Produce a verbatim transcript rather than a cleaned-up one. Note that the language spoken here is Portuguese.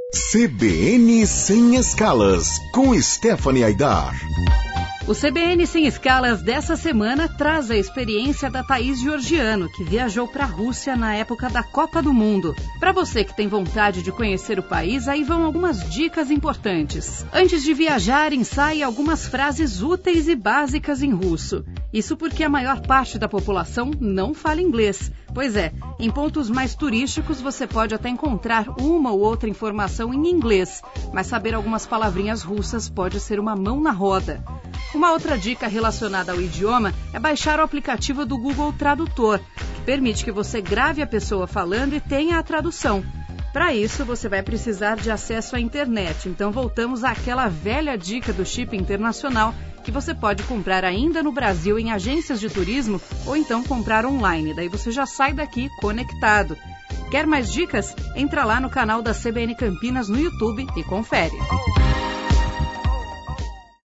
C B N Sem Escalas, com Stephanie Aidar. O C B N Sem Escalas dessa semana traz a experiência da Thaís Georgiano, que viajou para a Rússia na época da Copa do Mundo. Para você que tem vontade de conhecer o país, aí vão algumas dicas importantes. Antes de viajar, ensaie algumas frases úteis e básicas em russo. Isso porque a maior parte da população não fala inglês. Pois é, em pontos mais turísticos você pode até encontrar uma ou outra informação em inglês, mas saber algumas palavrinhas russas pode ser uma mão na roda. Uma outra dica relacionada ao idioma é baixar o aplicativo do Google Tradutor, que permite que você grave a pessoa falando e tenha a tradução. Para isso, você vai precisar de acesso à internet, então voltamos àquela velha dica do chip internacional que você pode comprar ainda no Brasil em agências de turismo ou então comprar online, daí você já sai daqui conectado. Quer mais dicas? Entra lá no canal da C B N Campinas no YouTube e confere.